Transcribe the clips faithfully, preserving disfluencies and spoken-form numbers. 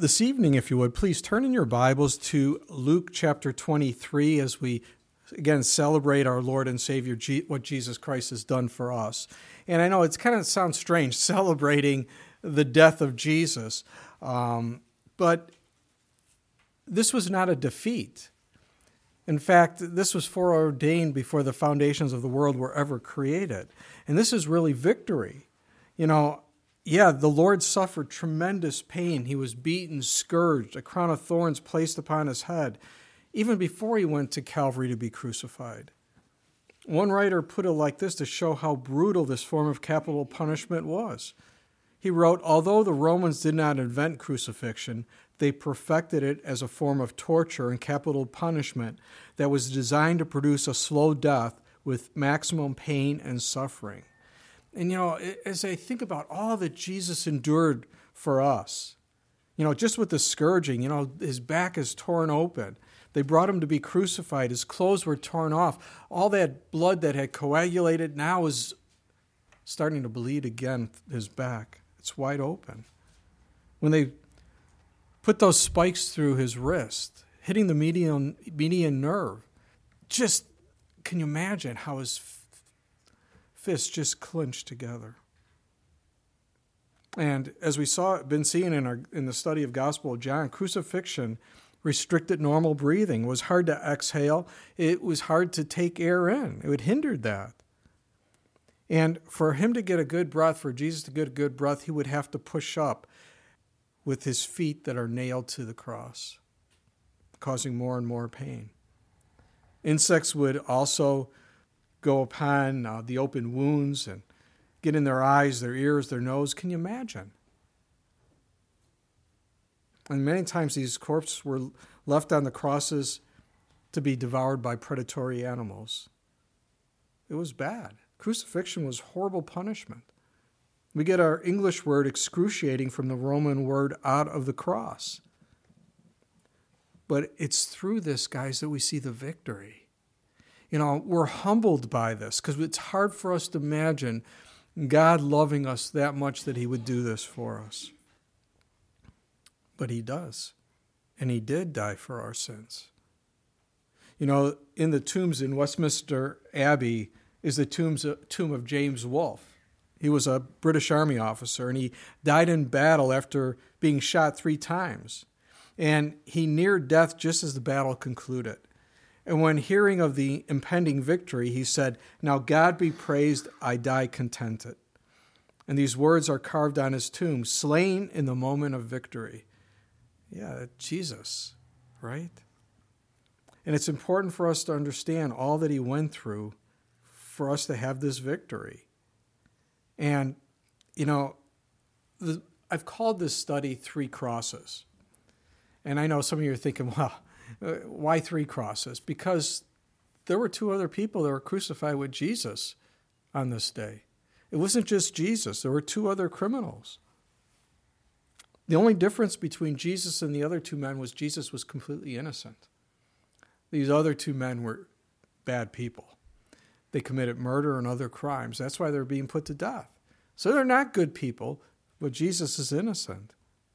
This evening, if you would, please turn in your Bibles to Luke chapter twenty-three as we, again, celebrate our Lord and Savior, what Jesus Christ has done for us. And I know it's kind of sounds strange, celebrating the death of Jesus, um, but this was not a defeat. In fact, this was foreordained before the foundations of the world were ever created. And this is really victory. You know, yeah, the Lord suffered tremendous pain. He was beaten, scourged, a crown of thorns placed upon his head, even before he went to Calvary to be crucified. One writer put it like this to show how brutal this form of capital punishment was. He wrote, although the Romans did not invent crucifixion, they perfected it as a form of torture and capital punishment that was designed to produce a slow death with maximum pain and suffering. And, you know, as I think about all that Jesus endured for us, you know, just with the scourging, you know, his back is torn open. They brought him to be crucified. His clothes were torn off. All that blood that had coagulated now is starting to bleed again, his back. It's wide open. When they put those spikes through his wrist, hitting the median, median nerve, just, can you imagine how his fists just clenched together? And as we saw, been seeing in our in the study of Gospel of John, crucifixion restricted normal breathing. It was hard to exhale. It was hard to take air in. It hindered that. And for him to get a good breath, for Jesus to get a good breath, he would have to push up with his feet that are nailed to the cross, causing more and more pain. Insects would also go upon uh, the open wounds and get in their eyes, their ears, their nose. Can you imagine? And many times these corpses were left on the crosses to be devoured by predatory animals. It was bad. Crucifixion was horrible punishment. We get our English word excruciating from the Roman word out of the cross. But it's through this, guys, that we see the victory. You know, we're humbled by this because it's hard for us to imagine God loving us that much that he would do this for us. But he does. And he did die for our sins. You know, in the tombs in Westminster Abbey is the tombs, tomb of James Wolfe. He was a British Army officer, and he died in battle after being shot three times. And he neared death just as the battle concluded. And when hearing of the impending victory, he said, "Now God be praised, I die contented." And these words are carved on his tomb, slain in the moment of victory. Yeah, Jesus, right? And it's important for us to understand all that he went through for us to have this victory. And, you know, the, I've called this study Three Crosses. And I know some of you are thinking, well, why three crosses? Because there were two other people that were crucified with Jesus on this day. It wasn't just Jesus. There were two other criminals. The only difference between Jesus and the other two men was Jesus was completely innocent. These other two men were bad people. They committed murder and other crimes. That's why they're being put to death. So they're not good people, but Jesus is innocent.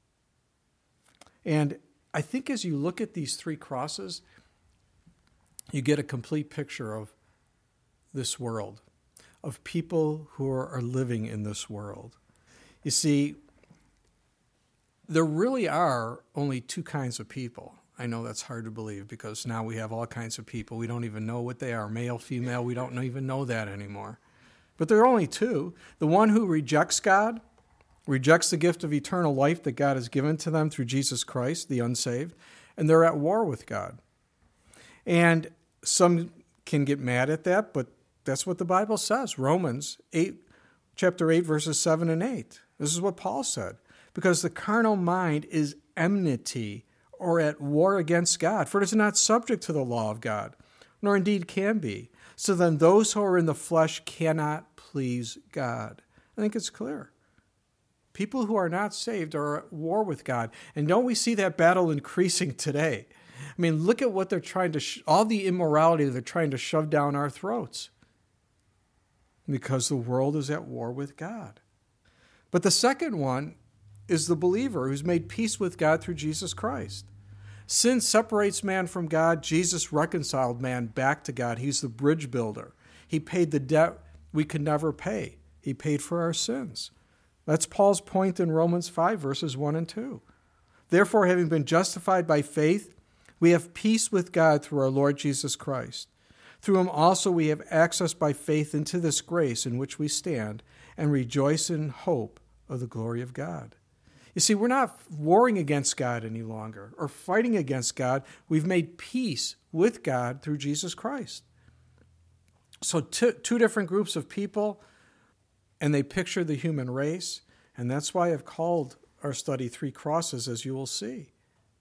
And I think as you look at these three crosses, you get a complete picture of this world, of people who are, are living in this world. You see, there really are only two kinds of people. I know that's hard to believe because now we have all kinds of people. We don't even know what they are, male, female. We don't even know that anymore. But there are only two. The one who rejects God, rejects the gift of eternal life that God has given to them through Jesus Christ, the unsaved, and they're at war with God. And some can get mad at that, but that's what the Bible says. Romans eight, chapter eight, verses seven and eight. This is what Paul said. Because the carnal mind is enmity or at war against God, for it is not subject to the law of God, nor indeed can be. So then those who are in the flesh cannot please God. I think it's clear. People who are not saved are at war with God. And don't we see that battle increasing today? I mean, look at what they're trying to, sh- all the immorality they're trying to shove down our throats. Because the world is at war with God. But the second one is the believer who's made peace with God through Jesus Christ. Sin separates man from God. Jesus reconciled man back to God. He's the bridge builder. He paid the debt we could never pay. He paid for our sins. That's Paul's point in Romans five, verses one and two. Therefore, having been justified by faith, we have peace with God through our Lord Jesus Christ. Through him also we have access by faith into this grace in which we stand and rejoice in hope of the glory of God. You see, we're not warring against God any longer or fighting against God. We've made peace with God through Jesus Christ. So two, two different groups of people, and they picture the human race, and that's why I've called our study Three Crosses, as you will see.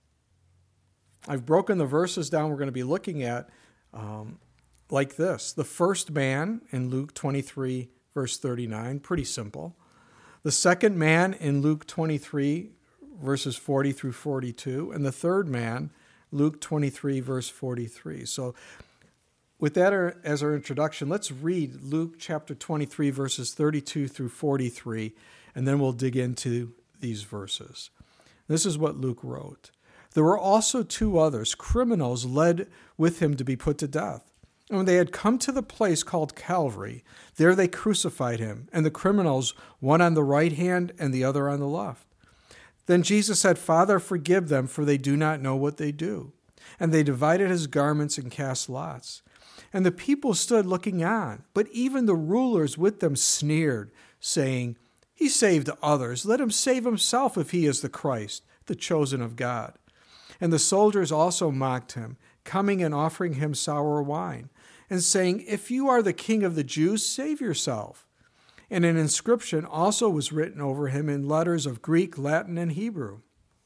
I've broken the verses down we're going to be looking at um, like this. The first man in Luke twenty-three, verse thirty-nine, pretty simple. The second man in Luke twenty-three, verses forty through forty-two. And the third man, Luke twenty-three, verse forty-three. So with that as our introduction, let's read Luke chapter twenty-three, verses thirty-two through forty-three, and then we'll dig into these verses. This is what Luke wrote. There were also two others, criminals, led with him to be put to death. And when they had come to the place called Calvary, there they crucified him, and the criminals, one on the right hand and the other on the left. Then Jesus said, Father, forgive them, for they do not know what they do. And they divided his garments and cast lots. And the people stood looking on, but even the rulers with them sneered, saying, He saved others. Let him save himself if he is the Christ, the chosen of God. And the soldiers also mocked him, coming and offering him sour wine, and saying, If you are the king of the Jews, save yourself. And an inscription also was written over him in letters of Greek, Latin, and Hebrew.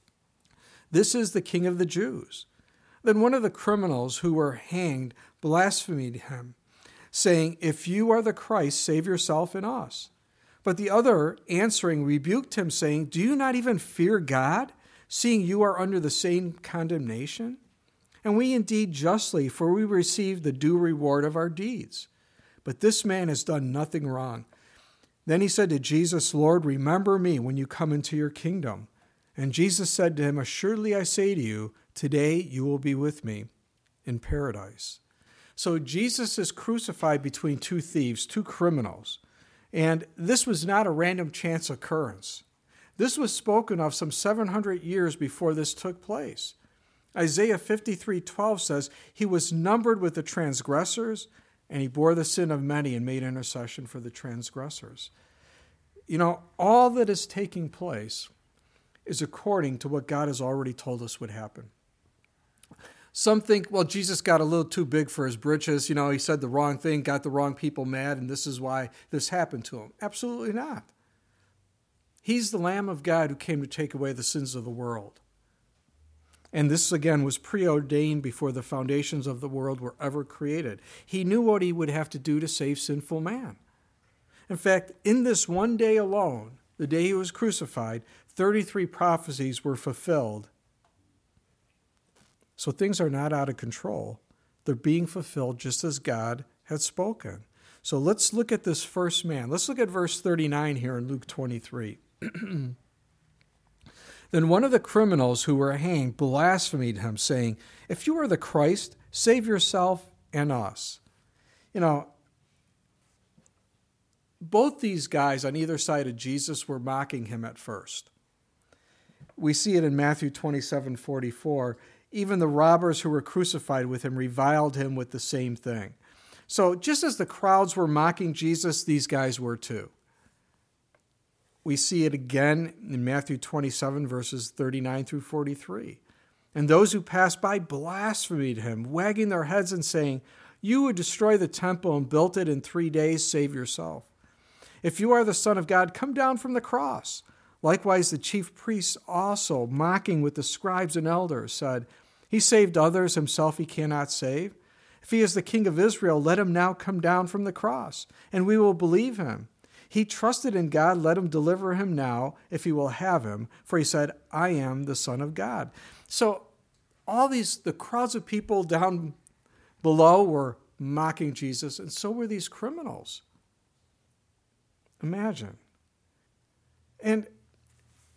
This is the king of the Jews. Then one of the criminals who were hanged blasphemed him, saying, If you are the Christ, save yourself and us. But the other, answering, rebuked him, saying, Do you not even fear God, seeing you are under the same condemnation? And we indeed justly, for we receive the due reward of our deeds. But this man has done nothing wrong. Then he said to Jesus, Lord, remember me when you come into your kingdom. And Jesus said to him, Assuredly I say to you, today you will be with me in paradise. So Jesus is crucified between two thieves, two criminals. And this was not a random chance occurrence. This was spoken of some seven hundred years before this took place. Isaiah fifty-three twelve says, He was numbered with the transgressors, and he bore the sin of many and made intercession for the transgressors. You know, all that is taking place is according to what God has already told us would happen. Some think, well, Jesus got a little too big for his britches. You know, he said the wrong thing, got the wrong people mad, and this is why this happened to him. Absolutely not. He's the Lamb of God who came to take away the sins of the world. And this, again, was preordained before the foundations of the world were ever created. He knew what he would have to do to save sinful man. In fact, in this one day alone, the day he was crucified, thirty-three prophecies were fulfilled. So things are not out of control. They're being fulfilled just as God had spoken. So let's look at this first man. Let's look at verse thirty-nine here in Luke twenty-three. Then one of the criminals who were hanged blasphemed him, saying, If you are the Christ, save yourself and us. You know, both these guys on either side of Jesus were mocking him at first. We see it in Matthew twenty-seven forty-four. Even the robbers who were crucified with him reviled him with the same thing. So just as the crowds were mocking Jesus, these guys were too. We see it again in Matthew twenty-seven, verses thirty-nine through forty-three. And those who passed by blasphemed him, wagging their heads and saying, You would destroy the temple and built it in three days, save yourself. If you are the Son of God, come down from the cross. Likewise, the chief priests also, mocking with the scribes and elders, said, He saved others, himself he cannot save. If he is the King of Israel, let him now come down from the cross, and we will believe him. He trusted in God, let him deliver him now, if he will have him, for he said, I am the Son of God. So all these, the crowds of people down below were mocking Jesus, and so were these criminals. Imagine. And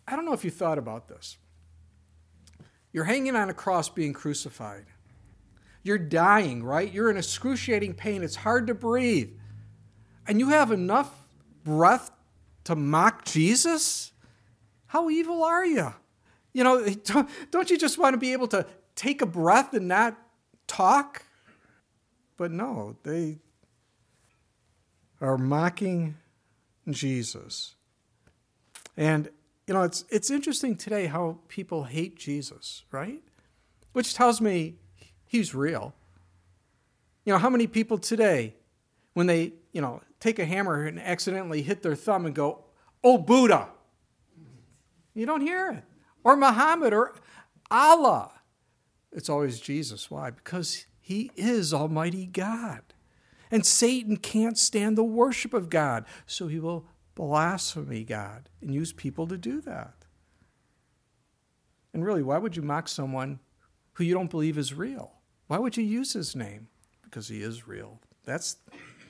I don't know if you thought about this. You're hanging on a cross being crucified. You're dying, right? You're in excruciating pain. It's hard to breathe. And you have enough breath to mock Jesus? How evil are you? You know, don't, don't you just want to be able to take a breath and not talk? But no, they are mocking Jesus. And, you know, it's it's interesting today how people hate Jesus, right? Which tells me he's real. You know, how many people today, when they, you know, take a hammer and accidentally hit their thumb and go, "Oh, Buddha." You don't hear it. Or Muhammad or Allah. It's always Jesus. Why? Because he is Almighty God. And Satan can't stand the worship of God, so he will blaspheme God and use people to do that. And really, why would you mock someone who you don't believe is real? Why would you use his name? Because he is real. That's,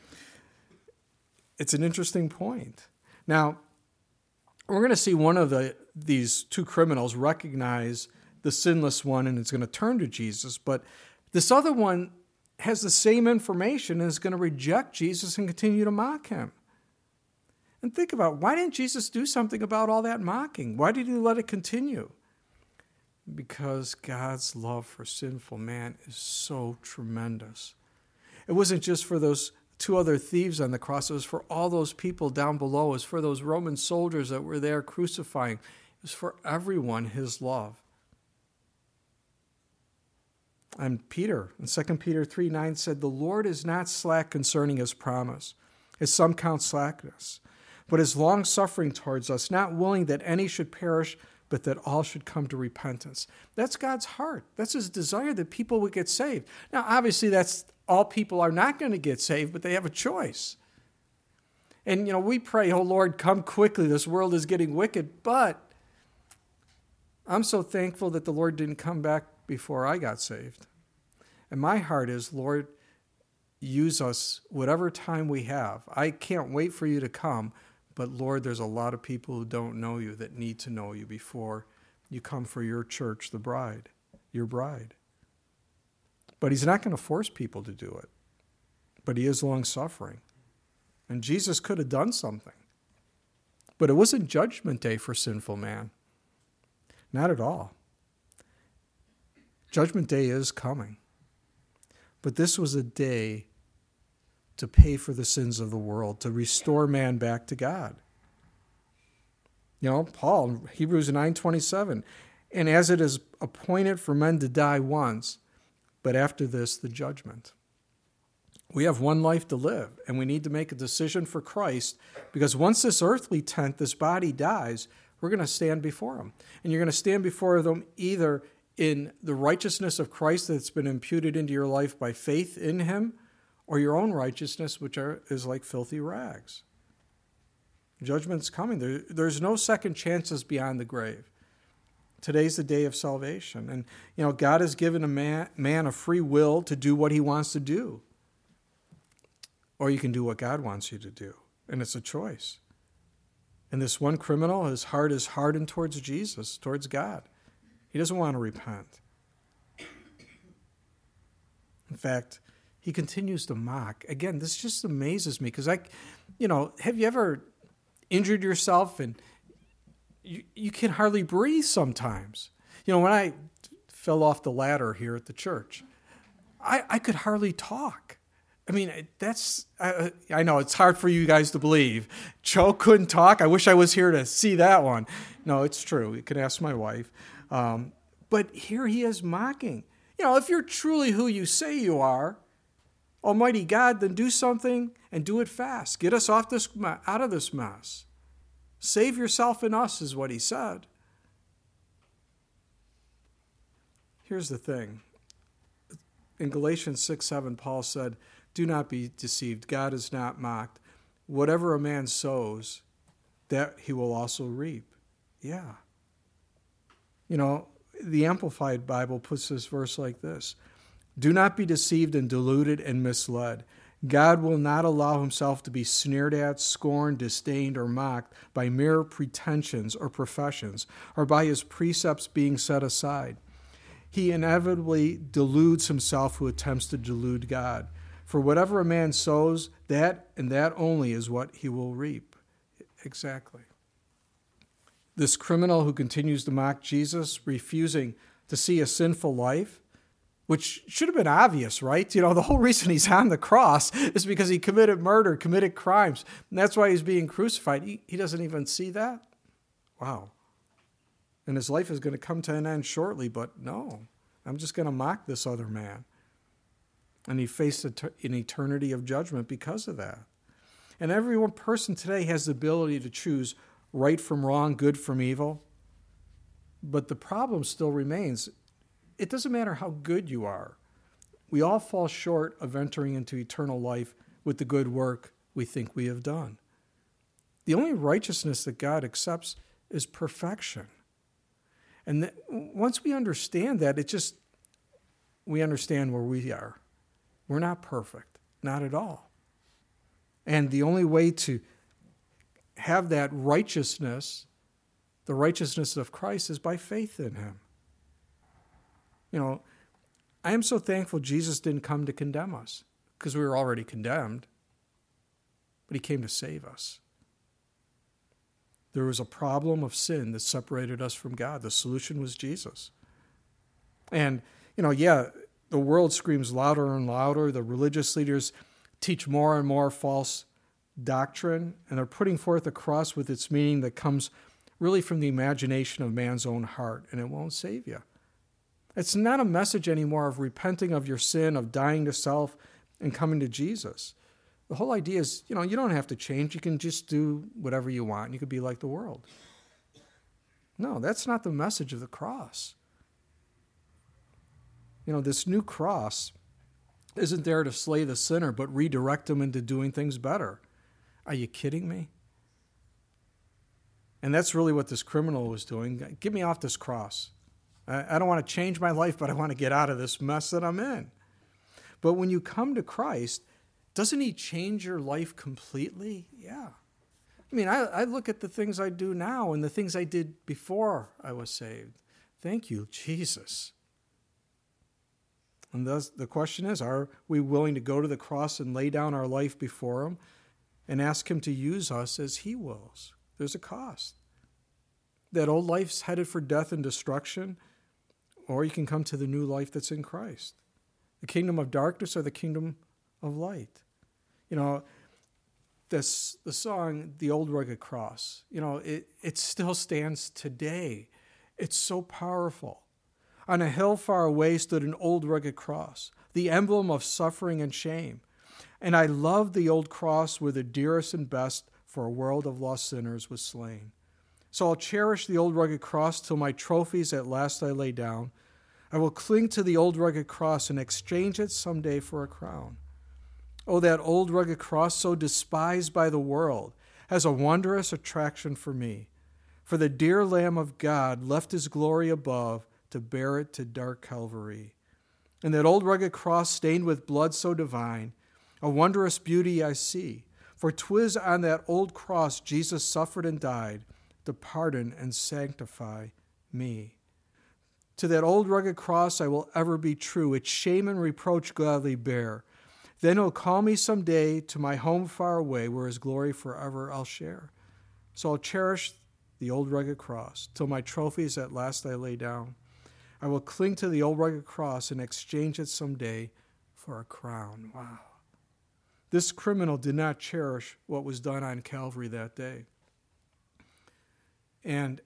it's an interesting point. Now, we're going to see one of the these two criminals recognize the sinless one and is going to turn to Jesus, but this other one has the same information and is going to reject Jesus and continue to mock him. And think about, why didn't Jesus do something about all that mocking? Why did he let it continue? Because God's love for sinful man is so tremendous. It wasn't just for those two other thieves on the cross. It was for all those people down below. It was for those Roman soldiers that were there crucifying. It was for everyone, his love. And Peter, in Second Peter three nine said, "The Lord is not slack concerning his promise, as some count slackness, but is long-suffering towards us, not willing that any should perish, but that all should come to repentance." That's God's heart. That's his desire, that people would get saved. Now, obviously, that's all people are not going to get saved, but they have a choice. And, you know, we pray, "Oh, Lord, come quickly. This world is getting wicked." But I'm so thankful that the Lord didn't come back before I got saved. And my heart is, Lord, use us whatever time we have. I can't wait for you to come. But, Lord, there's a lot of people who don't know you that need to know you before you come for your church, the bride, your bride. But he's not going to force people to do it. But he is long-suffering. And Jesus could have done something. But it wasn't judgment day for sinful man. Not at all. Judgment day is coming. But this was a day to pay for the sins of the world, to restore man back to God. You know, Paul, Hebrews nine twenty-seven, "And as it is appointed for men to die once, but after this, the judgment." We have one life to live, and we need to make a decision for Christ, because once this earthly tent, this body dies, we're going to stand before him. And you're going to stand before them either in the righteousness of Christ that's been imputed into your life by faith in him, or your own righteousness, which are, is like filthy rags. Judgment's coming. There, there's no second chances beyond the grave. Today's the day of salvation. And, you know, God has given a man, man a free will to do what he wants to do. Or you can do what God wants you to do. And it's a choice. And this one criminal, his heart is hardened towards Jesus, towards God. He doesn't want to repent. In fact, he continues to mock. Again, this just amazes me because I, you know, have you ever injured yourself and you, you can hardly breathe sometimes? You know, when I fell off the ladder here at the church, I, I could hardly talk. I mean, that's, I, I know it's hard for you guys to believe. Joe couldn't talk. I wish I was here to see that one. No, it's true. You can ask my wife. Um, but here he is mocking. You know, if you're truly who you say you are, Almighty God, then do something and do it fast. Get us off this, out of this mess. Save yourself and us is what he said. Here's the thing. In Galatians six seven, Paul said, "Do not be deceived. God is not mocked. Whatever a man sows, that he will also reap." Yeah. You know, the Amplified Bible puts this verse like this: "Do not be deceived and deluded and misled. God will not allow himself to be sneered at, scorned, disdained, or mocked by mere pretensions or professions, or by his precepts being set aside. He inevitably deludes himself who attempts to delude God. For whatever a man sows, that and that only is what he will reap. Exactly. This criminal who continues to mock Jesus, refusing to see a sinful life, which should have been obvious, right? You know, the whole reason he's on the cross is because he committed murder, committed crimes. And that's why he's being crucified. He, he doesn't even see that? Wow. And his life is going to come to an end shortly, but no, I'm just going to mock this other man. And he faced an eternity of judgment because of that. And every one person today has the ability to choose right from wrong, good from evil. But the problem still remains. It doesn't matter how good you are. We all fall short of entering into eternal life with the good work we think we have done. The only righteousness that God accepts is perfection. And that, once we understand that, it just, we understand where we are. We're not perfect, not at all. And the only way to have that righteousness, the righteousness of Christ, is by faith in him. You know, I am so thankful Jesus didn't come to condemn us, because we were already condemned, but he came to save us. There was a problem of sin that separated us from God. The solution was Jesus. And, you know, yeah, the world screams louder and louder. The religious leaders teach more and more false doctrine, and they're putting forth a cross with its meaning that comes really from the imagination of man's own heart, and it won't save you. It's not a message anymore of repenting of your sin, of dying to self and coming to Jesus. The whole idea is, you know, you don't have to change. You can just do whatever you want. You could be like the world. No, that's not the message of the cross. You know, this new cross isn't there to slay the sinner, but redirect him into doing things better. Are you kidding me? And that's really what this criminal was doing. Get me off this cross. I don't want to change my life, but I want to get out of this mess that I'm in. But when you come to Christ, doesn't he change your life completely? Yeah. I mean, I, I look at the things I do now and the things I did before I was saved. Thank you, Jesus. And thus, the question is, are we willing to go to the cross and lay down our life before him and ask him to use us as he wills? There's a cost. That old life's headed for death and destruction, or you can come to the new life that's in Christ. The kingdom of darkness or the kingdom of light. You know, this the song, The Old Rugged Cross, you know, it, it still stands today. It's so powerful. On a hill far away stood an old rugged cross, the emblem of suffering and shame. And I loved the old cross where the dearest and best for a world of lost sinners was slain. So I'll cherish the old rugged cross till my trophies at last I lay down. I will cling to the old rugged cross and exchange it someday for a crown. Oh, that old rugged cross, so despised by the world, has a wondrous attraction for me. For the dear Lamb of God left his glory above to bear it to dark Calvary. And that old rugged cross stained with blood so divine, a wondrous beauty I see. For 'twas on that old cross Jesus suffered and died to pardon and sanctify me. To that old rugged cross I will ever be true, its shame and reproach gladly bear. Then he'll call me some day to my home far away, where his glory forever I'll share. So I'll cherish the old rugged cross till my trophies at last I lay down. I will cling to the old rugged cross and exchange it someday for a crown. Wow. This criminal did not cherish what was done on Calvary that day. And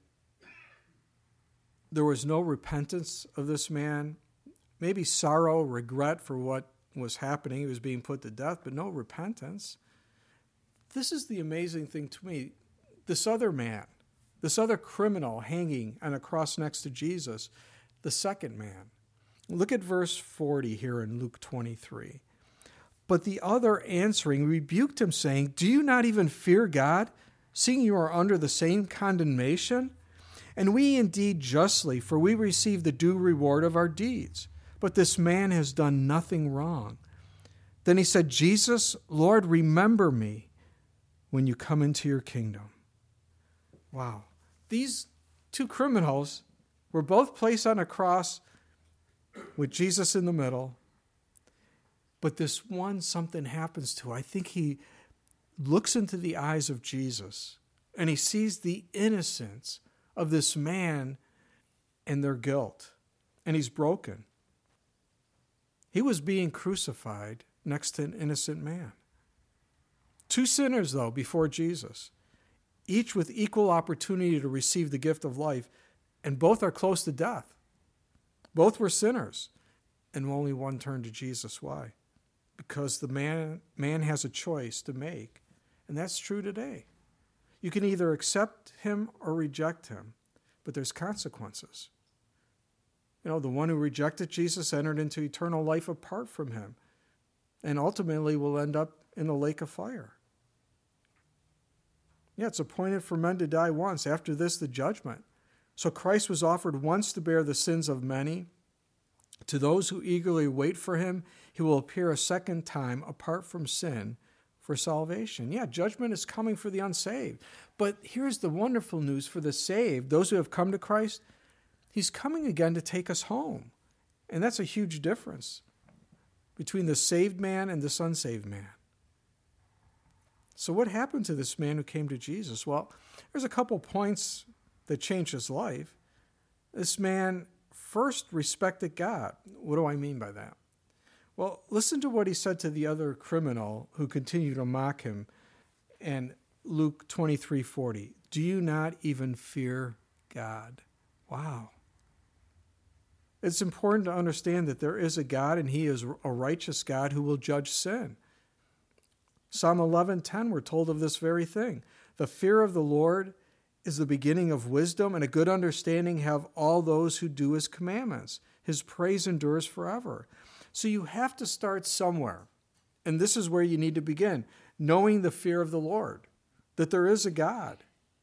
there was no repentance of this man, maybe sorrow, regret for what was happening. He was being put to death, but no repentance. This is the amazing thing to me. This other man, this other criminal hanging on a cross next to Jesus, the second man. Look at verse forty here in Luke twenty-three. But the other answering rebuked him, saying, Do you not even fear God, seeing you are under the same condemnation? And we indeed justly, for we receive the due reward of our deeds. But this man has done nothing wrong. Then he said, Jesus, Lord, remember me when you come into your kingdom. Wow. These two criminals were both placed on a cross with Jesus in the middle. But this one, something happens to. I think he looks into the eyes of Jesus and he sees the innocence of this man and their guilt. And he's broken. He was being crucified next to an innocent man. Two sinners, though, before Jesus, each with equal opportunity to receive the gift of life, and both are close to death. Both were sinners, and only one turned to Jesus. Why? Because the man, man has a choice to make, and that's true today. You can either accept him or reject him, but there's consequences. You know, the one who rejected Jesus entered into eternal life apart from him, and ultimately will end up in the lake of fire. Yeah, it's appointed for men to die once. After this, the judgment. So Christ was offered once to bear the sins of many. To those who eagerly wait for him, he will appear a second time apart from sin for salvation. Yeah, judgment is coming for the unsaved. But here's the wonderful news for the saved, those who have come to Christ. He's coming again to take us home. And that's a huge difference between the saved man and this unsaved man. So what happened to this man who came to Jesus? Well, there's a couple points that changed his life. This man first respected God. What do I mean by that? Well, listen to what he said to the other criminal who continued to mock him in Luke twenty-three forty. Do you not even fear God? Wow. It's important to understand that there is a God, and he is a righteous God who will judge sin. Psalm eleven ten, we're told of this very thing. The fear of the Lord is the beginning of wisdom, and a good understanding have all those who do his commandments. His praise endures forever. So you have to start somewhere. And this is where you need to begin, knowing the fear of the Lord, that there is a God.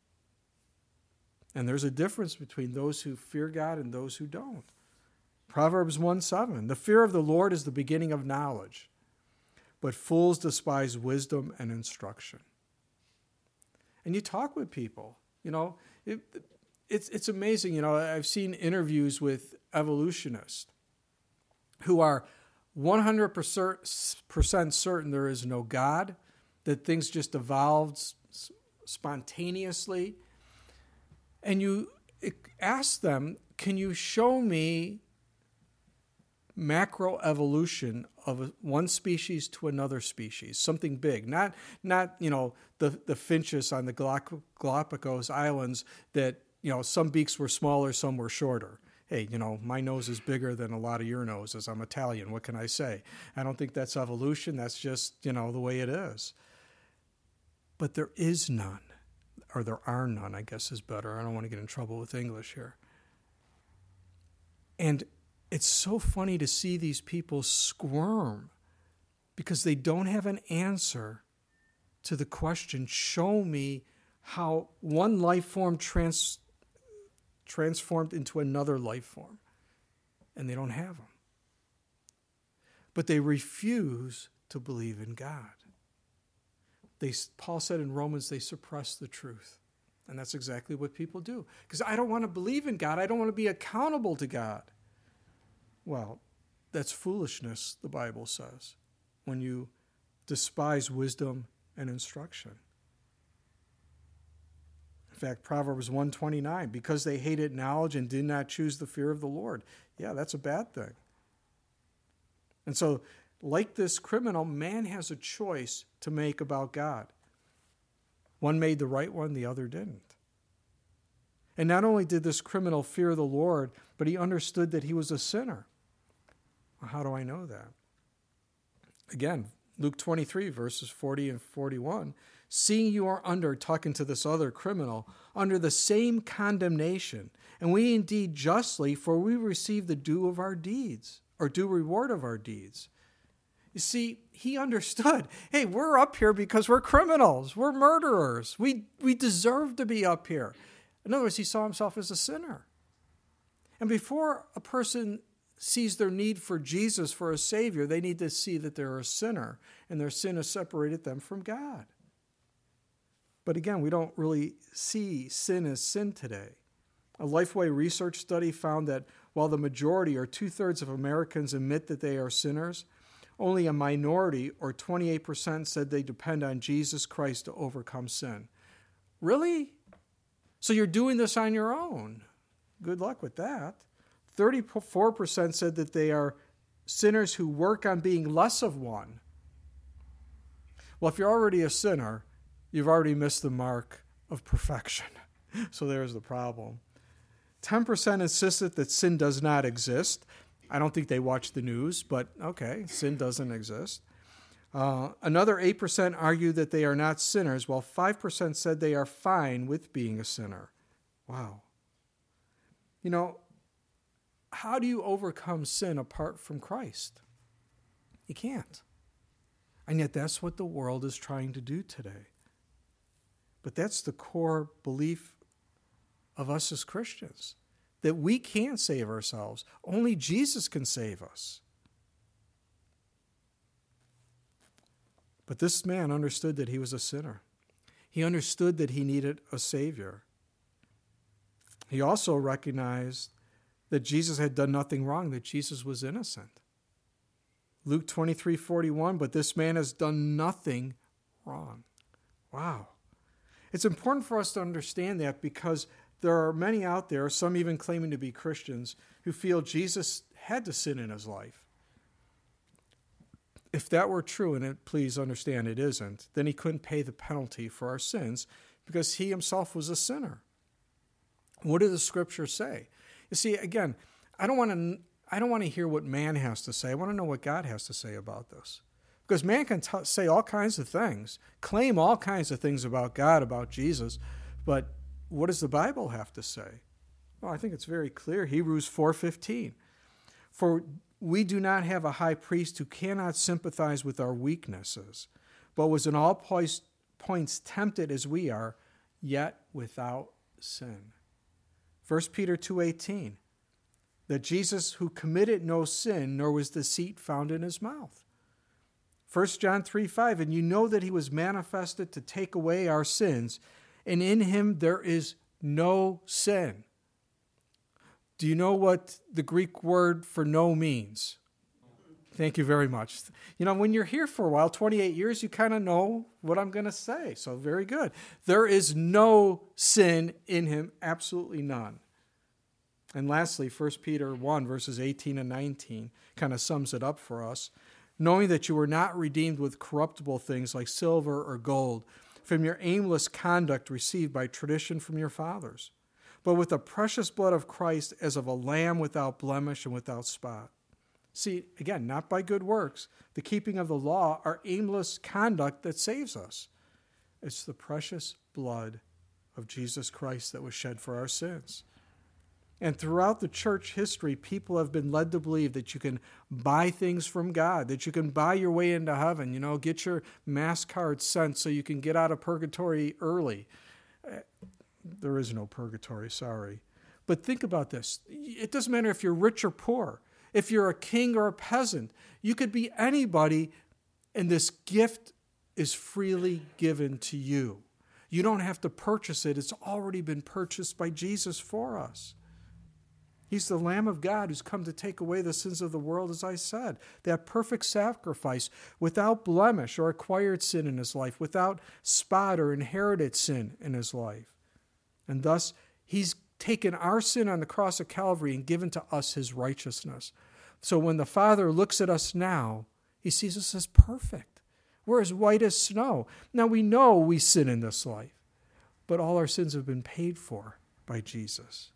And there's a difference between those who fear God and those who don't. Proverbs one seven, the fear of the Lord is the beginning of knowledge, but fools despise wisdom and instruction. And you talk with people, you know, it, it's, it's amazing. You know, I've seen interviews with evolutionists who are one hundred percent certain there is no God, that things just evolved spontaneously. And you ask them, can you show me macroevolution of one species to another species, something big, not, not you know, the, the finches on the Galapagos Islands that, you know, some beaks were smaller, some were shorter. Hey, you know, my nose is bigger than a lot of your noses. I'm Italian. What can I say? I don't think that's evolution. That's just, you know, the way it is. But there is none, or there are none, I guess is better. I don't want to get in trouble with English here. And it's so funny to see these people squirm because they don't have an answer to the question, show me how one life form trans, transformed into another life form. And they don't have them. But they refuse to believe in God. They, Paul said in Romans, they suppress the truth. And that's exactly what people do. Because I don't want to believe in God. I don't want to be accountable to God. Well, that's foolishness, the Bible says, when you despise wisdom and instruction. In fact, Proverbs one twenty-nine, because they hated knowledge and did not choose the fear of the Lord. Yeah, that's a bad thing. And so, like this criminal, man has a choice to make about God. One made the right one, the other didn't. And not only did this criminal fear the Lord, but he understood that he was a sinner. Well, how do I know that? Again, Luke twenty-three, verses forty and forty-one. Seeing you are under, talking to this other criminal, under the same condemnation, and we indeed justly, for we receive the due of our deeds, or due reward of our deeds. You see, he understood, hey, we're up here because we're criminals. We're murderers. We, we deserve to be up here. In other words, he saw himself as a sinner. And before a person sees their need for Jesus, for a Savior, they need to see that they're a sinner, and their sin has separated them from God. But again, we don't really see sin as sin today. A Lifeway research study found that while the majority, or two-thirds of Americans, admit that they are sinners, only a minority, or twenty-eight percent, said they depend on Jesus Christ to overcome sin. Really? So you're doing this on your own. Good luck with that. thirty-four percent said that they are sinners who work on being less of one. Well, if you're already a sinner, you've already missed the mark of perfection. So there's the problem. ten percent insisted that sin does not exist. I don't think they watch the news, but okay, sin doesn't exist. Uh, another eight percent argued that they are not sinners, while five percent said they are fine with being a sinner. Wow. You know, how do you overcome sin apart from Christ? You can't. And yet that's what the world is trying to do today. But that's the core belief of us as Christians, that we can't save ourselves. Only Jesus can save us. But this man understood that he was a sinner. He understood that he needed a Savior. He also recognized that Jesus had done nothing wrong, that Jesus was innocent. Luke twenty-three forty-one, but this man has done nothing wrong. Wow. It's important for us to understand that, because there are many out there, some even claiming to be Christians, who feel Jesus had to sin in his life. If that were true, and it, please understand it isn't, then he couldn't pay the penalty for our sins because he himself was a sinner. What do the scriptures say? You see, again, I don't want to I don't want to hear what man has to say. I want to know what God has to say about this. Because man can t- say all kinds of things, claim all kinds of things about God, about Jesus, but what does the Bible have to say? Well, I think it's very clear. Hebrews four fifteen. For we do not have a high priest who cannot sympathize with our weaknesses, but was in all points, points tempted as we are, yet without sin. First Peter two eighteen. That Jesus, who committed no sin, nor was deceit found in his mouth. First John three five. And you know that he was manifested to take away our sins, and in him there is no sin. Do you know what the Greek word for no means? Thank you very much. You know, when you're here for a while, twenty-eight years, you kind of know what I'm going to say. So very good. There is no sin in him, absolutely none. And lastly, First Peter one, verses eighteen and nineteen, kind of sums it up for us. Knowing that you were not redeemed with corruptible things like silver or gold from your aimless conduct received by tradition from your fathers, but with the precious blood of Christ as of a lamb without blemish and without spot. See, again, not by good works, the keeping of the law, our aimless conduct that saves us. It's the precious blood of Jesus Christ that was shed for our sins. And throughout the church history, people have been led to believe that you can buy things from God, that you can buy your way into heaven, you know, get your mass card sent so you can get out of purgatory early. There is no purgatory, sorry. But think about this. It doesn't matter if you're rich or poor, if you're a king or a peasant. You could be anybody, and this gift is freely given to you. You don't have to purchase it. It's already been purchased by Jesus for us. He's the Lamb of God who's come to take away the sins of the world, as I said. That perfect sacrifice without blemish or acquired sin in his life, without spot or inherited sin in his life. And thus, he's taken our sin on the cross of Calvary and given to us his righteousness. So when the Father looks at us now, he sees us as perfect. We're as white as snow. Now we know we sin in this life, but all our sins have been paid for by Jesus.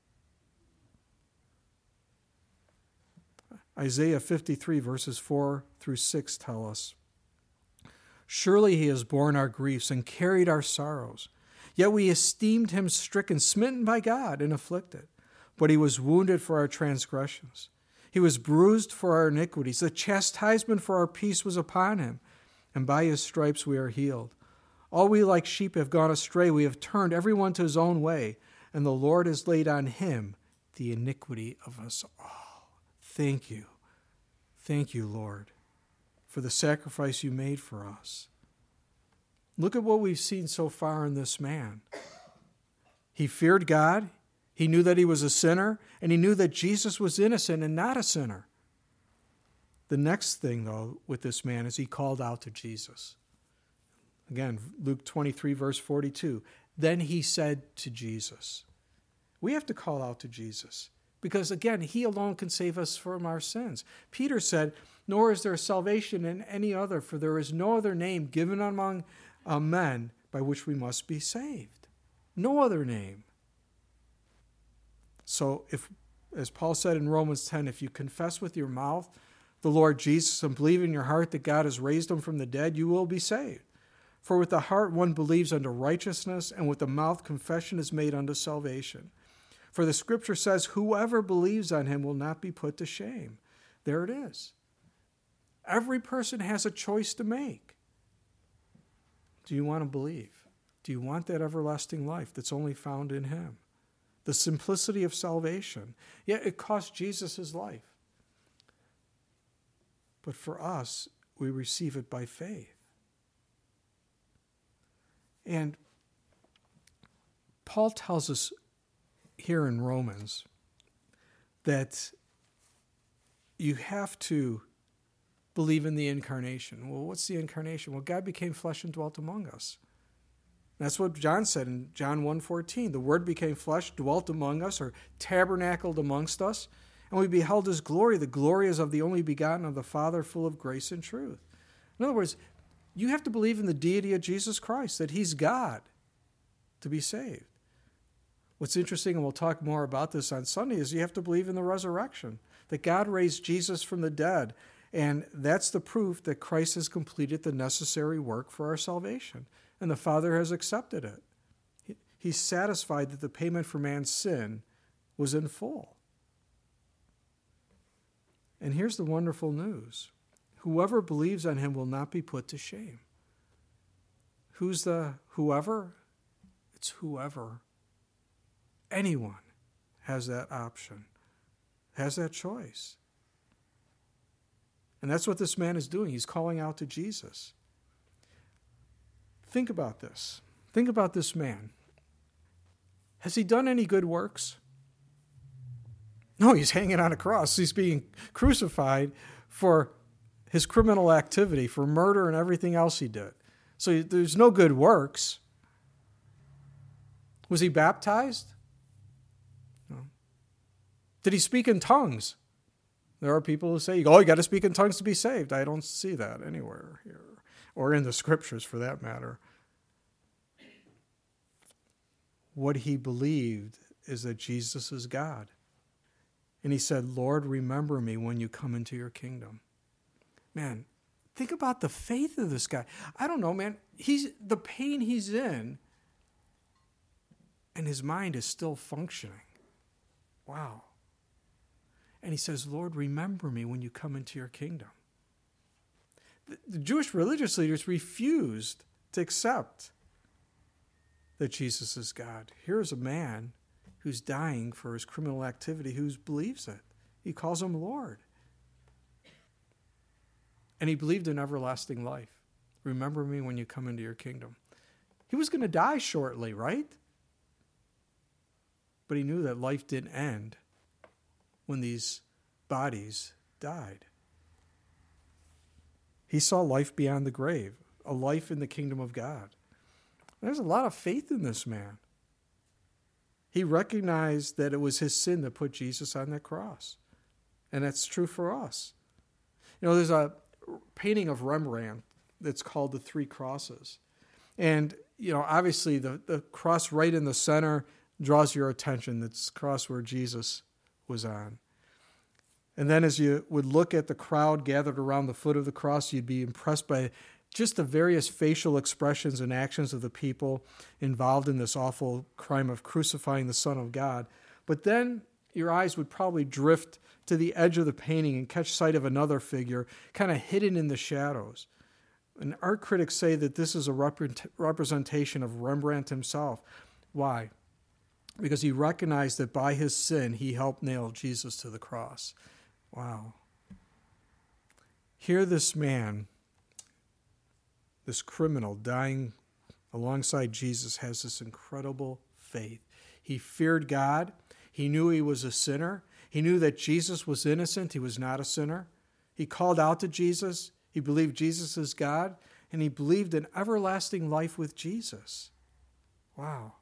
Isaiah fifty-three, verses four through six tell us, surely he has borne our griefs and carried our sorrows. Yet we esteemed him stricken, smitten by God, and afflicted. But he was wounded for our transgressions. He was bruised for our iniquities. The chastisement for our peace was upon him, and by his stripes we are healed. All we like sheep have gone astray. We have turned every one to his own way, and the Lord has laid on him the iniquity of us all. Thank you. Thank you, Lord, for the sacrifice you made for us. Look at what we've seen so far in this man. He feared God. He knew that he was a sinner, and he knew that Jesus was innocent and not a sinner. The next thing, though, with this man is he called out to Jesus. Again, Luke twenty-three, verse forty-two. Then he said to Jesus. We have to call out to Jesus because, again, he alone can save us from our sins. Peter said, nor is there salvation in any other, for there is no other name given among uh, men by which we must be saved. No other name. So if, as Paul said in Romans ten, if you confess with your mouth the Lord Jesus and believe in your heart that God has raised him from the dead, you will be saved. For with the heart one believes unto righteousness, and with the mouth confession is made unto salvation. For the scripture says, whoever believes on him will not be put to shame. There it is. Every person has a choice to make. Do you want to believe? Do you want that everlasting life that's only found in him? The simplicity of salvation. Yeah, it cost Jesus his life. But for us, we receive it by faith. And Paul tells us here in Romans that you have to believe in the incarnation. Well, what's the incarnation? Well, God became flesh and dwelt among us. That's what John said in John one fourteen. The Word became flesh, dwelt among us, or tabernacled amongst us, and we beheld his glory. The glory is of the only begotten of the Father, full of grace and truth. In other words, you have to believe in the deity of Jesus Christ, that he's God, to be saved. What's interesting, and we'll talk more about this on Sunday, is you have to believe in the resurrection, that God raised Jesus from the dead, and that's the proof that Christ has completed the necessary work for our salvation, and the Father has accepted it. He's satisfied that the payment for man's sin was in full. And here's the wonderful news. Whoever believes on him will not be put to shame. Who's the whoever? It's whoever. Anyone has that option, has that choice. And that's what this man is doing. He's calling out to Jesus. Think about this. Think about this man. Has he done any good works? No, he's hanging on a cross. He's being crucified for his criminal activity, for murder and everything else he did. So there's no good works. Was he baptized? No. Did he speak in tongues? There are people who say, oh, you got to speak in tongues to be saved. I don't see that anywhere here, or in the scriptures for that matter. What he believed is that Jesus is God. And he said, Lord, remember me when you come into your kingdom. Man, think about the faith of this guy. I don't know, man. He's the pain he's in, and his mind is still functioning. Wow. And he says, Lord, remember me when you come into your kingdom. The, the Jewish religious leaders refused to accept that Jesus is God. Here's a man who's dying for his criminal activity, who believes it. He calls him Lord. And he believed in everlasting life. Remember me when you come into your kingdom. He was going to die shortly, right? But he knew that life didn't end when these bodies died. He saw life beyond the grave, a life in the kingdom of God. There's a lot of faith in this man. He recognized that it was his sin that put Jesus on that cross. And that's true for us. You know, there's a painting of Rembrandt that's called The Three Crosses. And, you know, obviously the, the cross right in the center draws your attention. That's the cross where Jesus was on. And then as you would look at the crowd gathered around the foot of the cross, you'd be impressed by just the various facial expressions and actions of the people involved in this awful crime of crucifying the Son of God. But then your eyes would probably drift to the edge of the painting and catch sight of another figure kind of hidden in the shadows. And art critics say that this is a rep- representation of Rembrandt himself. Why? Because he recognized that by his sin, he helped nail Jesus to the cross. Wow. Here this man, this criminal dying alongside Jesus, has this incredible faith. He feared God. He knew he was a sinner. He knew that Jesus was innocent. He was not a sinner. He called out to Jesus. He believed Jesus is God, and he believed in everlasting life with Jesus. Wow.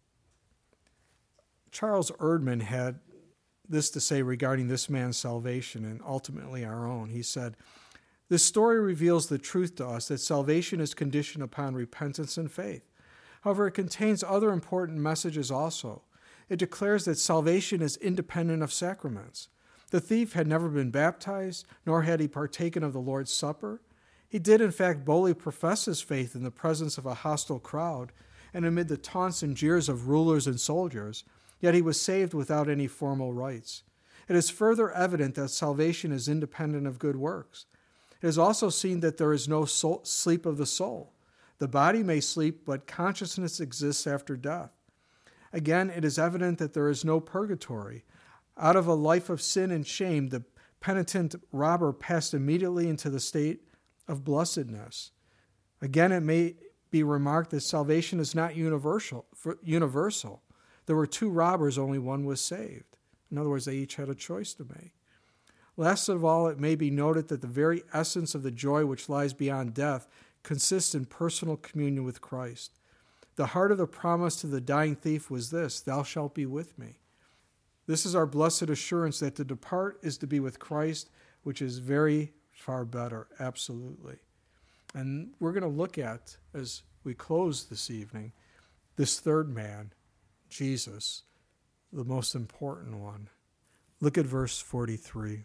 Charles Erdman had this to say regarding this man's salvation and ultimately our own. He said, "This story reveals the truth to us that salvation is conditioned upon repentance and faith. However, it contains other important messages also. It declares that salvation is independent of sacraments. The thief had never been baptized, nor had he partaken of the Lord's Supper. He did, in fact, boldly profess his faith in the presence of a hostile crowd and amid the taunts and jeers of rulers and soldiers, yet he was saved without any formal rites. It is further evident that salvation is independent of good works. It is also seen that there is no soul, sleep of the soul. The body may sleep, but consciousness exists after death. Again, it is evident that there is no purgatory. Out of a life of sin and shame, the penitent robber passed immediately into the state of blessedness. Again, it may be remarked that salvation is not universal. universal. There were two robbers, only one was saved. In other words, they each had a choice to make. Last of all, it may be noted that the very essence of the joy which lies beyond death consists in personal communion with Christ. The heart of the promise to the dying thief was this: "Thou shalt be with me." This is our blessed assurance that to depart is to be with Christ, which is very far better, absolutely. And we're going to look at, as we close this evening, this third man, Jesus, the most important one. Look at verse forty-three.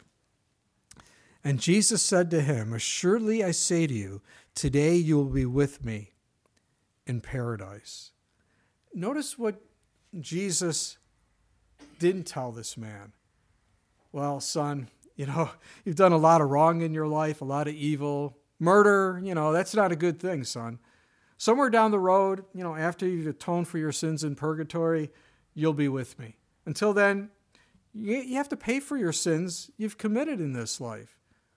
"And Jesus said to him, Assuredly I say to you, today you will be with me in paradise." Notice what Jesus didn't tell this man. "Well, son, you know, you've done a lot of wrong in your life, a lot of evil, murder, you know, that's not a good thing, son. Somewhere down the road, you know, after you've atoned for your sins in purgatory, you'll be with me. Until then, you have to pay for your sins you've committed in this life."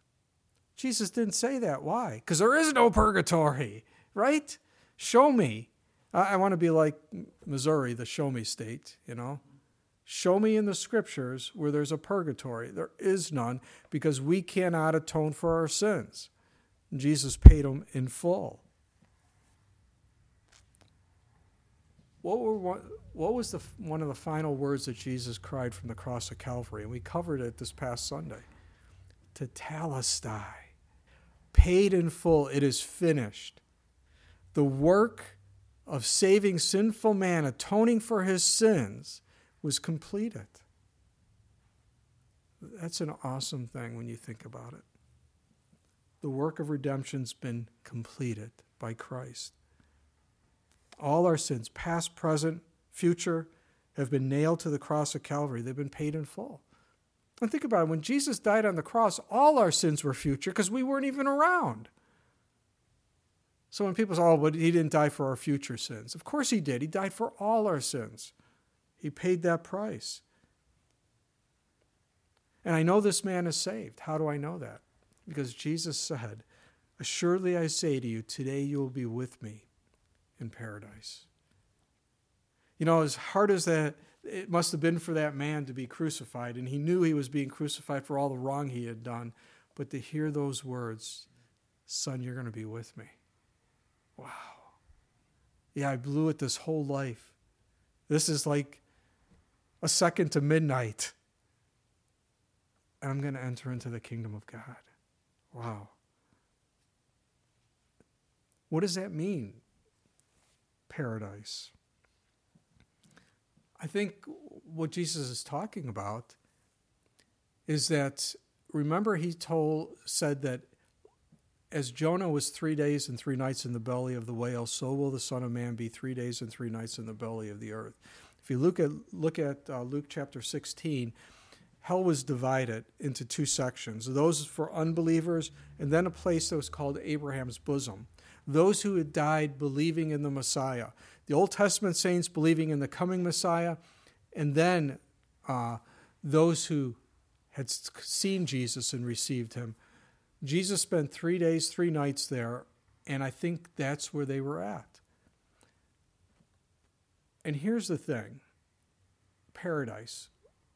Jesus didn't say that. Why? Because there is no purgatory, right? Show me. I, I want to be like Missouri, the show me state, you know. Show me in the scriptures where there's a purgatory. There is none, because we cannot atone for our sins. Jesus paid them in full. What were one, what was the one of the final words that Jesus cried from the cross of Calvary? And we covered it this past Sunday. Tetelestai. Paid in full. It is finished. The work of saving sinful man, atoning for his sins, was completed. That's an awesome thing when you think about it. The work of redemption's been completed by Christ. All our sins, past, present, future, have been nailed to the cross of Calvary. They've been paid in full. And think about it. When Jesus died on the cross, all our sins were future because we weren't even around. So when people say, "Oh, but he didn't die for our future sins." Of course he did. He died for all our sins. He paid that price. And I know this man is saved. How do I know that? Because Jesus said, "Assuredly I say to you, today you will be with me in paradise." You know, as hard as that it must have been for that man to be crucified, and he knew he was being crucified for all the wrong he had done, but to hear those words, "Son, you're going to be with me." Wow. Yeah, I blew it this whole life. This is like a second to midnight. And I'm going to enter into the kingdom of God. Wow. What does that mean? Paradise. I think what Jesus is talking about is that, remember he told, said that as Jonah was three days and three nights in the belly of the whale, so will the Son of Man be three days and three nights in the belly of the earth. If you look at look at uh, Luke chapter sixteen, hell was divided into two sections. Those for unbelievers, and then a place that was called Abraham's bosom. Those who had died believing in the Messiah. The Old Testament saints believing in the coming Messiah, and then uh, those who had seen Jesus and received him. Jesus spent three days, three nights there, and I think that's where they were at. And here's the thing. Paradise.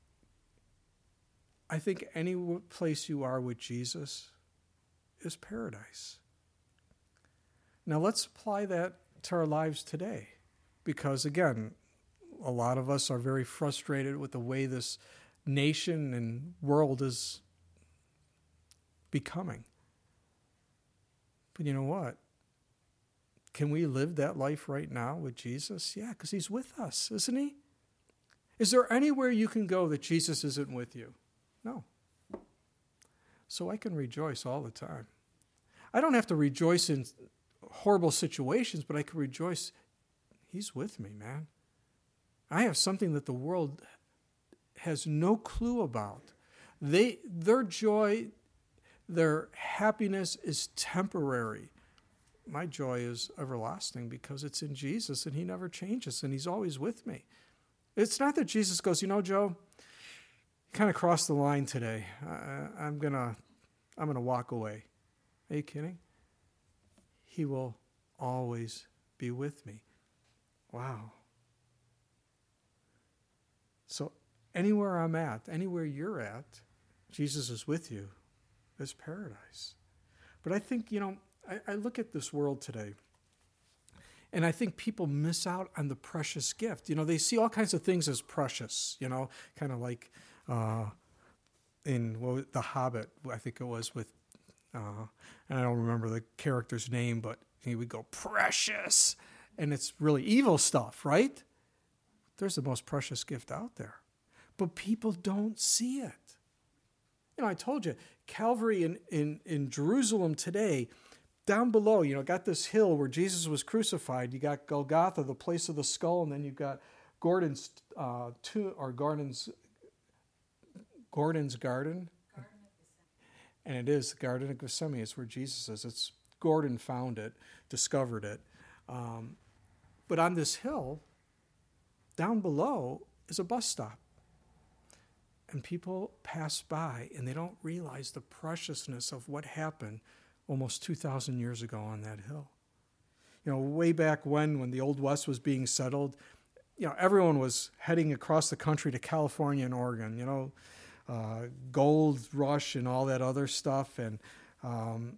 I think any place you are with Jesus is paradise. Now let's apply that to our lives today. Because again, a lot of us are very frustrated with the way this nation and world is becoming. But you know what? Can we live that life right now with Jesus? Yeah, because he's with us, isn't he? Is there anywhere you can go that Jesus isn't with you? No. So I can rejoice all the time. I don't have to rejoice in horrible situations, but I can rejoice. He's with me, man. I have something that the world has no clue about. They, their joy, their happiness is temporary. My joy is everlasting because it's in Jesus and he never changes and he's always with me. It's not that Jesus goes, you know, Joe, you kind of crossed the line today. I, I'm gonna, I'm gonna walk away. Are you kidding? He will always be with me. Wow. So anywhere I'm at, anywhere you're at, Jesus is with you. It's paradise. But I think, you know, I, I look at this world today, and I think people miss out on the precious gift. You know, they see all kinds of things as precious, you know, kind of like uh, in well, The Hobbit, I think it was with, uh, and I don't remember the character's name, but he would go, precious. And it's really evil stuff, right? There's the most precious gift out there. But people don't see it. You know, I told you, Calvary in, in, in Jerusalem today, down below, you know, got this hill where Jesus was crucified. You got Golgotha, the place of the skull, and then you've got Gordon's uh, two or Gordon's Gordon's garden. Garden and it is the Garden of Gethsemane. It's where Jesus is. It's Gordon found it, discovered it. Um, but on this hill, down below, is a bus stop. And people pass by and they don't realize the preciousness of what happened almost two thousand years ago on that hill. You know, way back when, when the Old West was being settled, you know, everyone was heading across the country to California and Oregon, you know, uh, gold rush and all that other stuff. And um,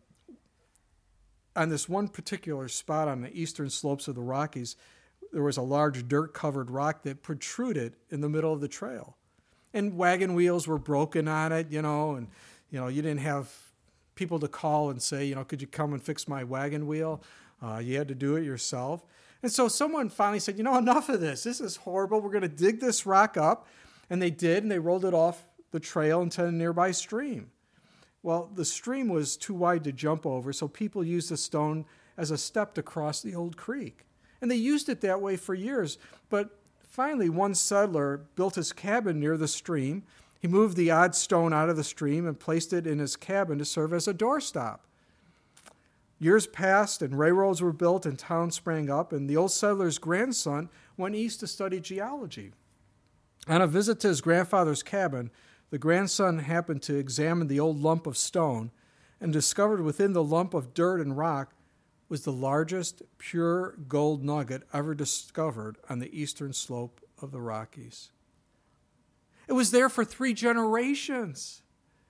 on this one particular spot on the eastern slopes of the Rockies, there was a large dirt-covered rock that protruded in the middle of the trail. And wagon wheels were broken on it, you know, and, you know, you didn't have people to call and say, you know, could you come and fix my wagon wheel? Uh, you had to do it yourself. And so someone finally said, you know, enough of this. This is horrible. We're going to dig this rock up. And they did, and they rolled it off the trail into a nearby stream. Well, the stream was too wide to jump over, so people used the stone as a step to cross the old creek. And they used it that way for years, but finally, one settler built his cabin near the stream. He moved the odd stone out of the stream and placed it in his cabin to serve as a doorstop. Years passed and railroads were built and towns sprang up, and the old settler's grandson went east to study geology. On a visit to his grandfather's cabin, the grandson happened to examine the old lump of stone and discovered within the lump of dirt and rock was the largest pure gold nugget ever discovered on the eastern slope of the Rockies. It was there for three generations,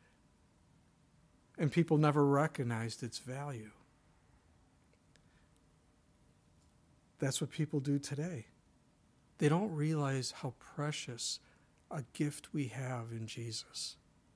and people never recognized its value. That's what people do today. They don't realize how precious a gift we have in Jesus.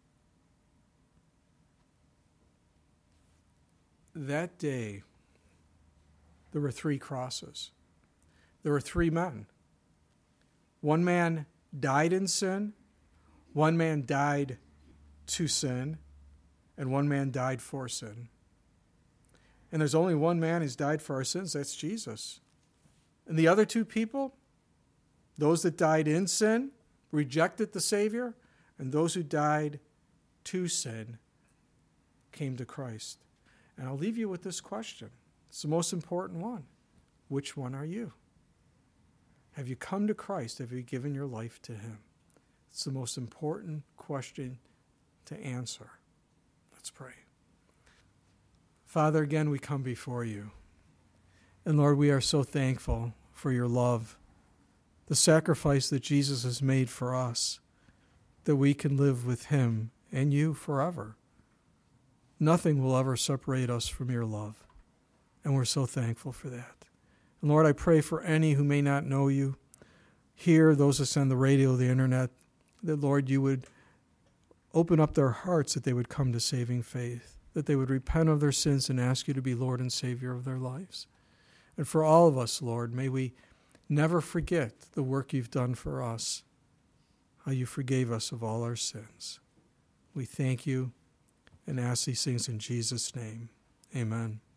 That day, there were three crosses. There were three men. One man died in sin, one man died to sin, and one man died for sin. And there's only one man who's died for our sins, that's Jesus. And the other two people, those that died in sin, rejected the Savior, and those who died to sin came to Christ. And I'll leave you with this question. It's the most important one. Which one are you? Have you come to Christ? Have you given your life to him? It's the most important question to answer. Let's pray. Father, again, we come before you. And Lord, we are so thankful for your love, the sacrifice that Jesus has made for us, that we can live with him and you forever. Nothing will ever separate us from your love, and we're so thankful for that. And Lord, I pray for any who may not know you, here, those that send the radio, the internet, that, Lord, you would open up their hearts, that they would come to saving faith, that they would repent of their sins and ask you to be Lord and Savior of their lives. And for all of us, Lord, may we never forget the work you've done for us, how you forgave us of all our sins. We thank you and ask these things in Jesus' name. Amen.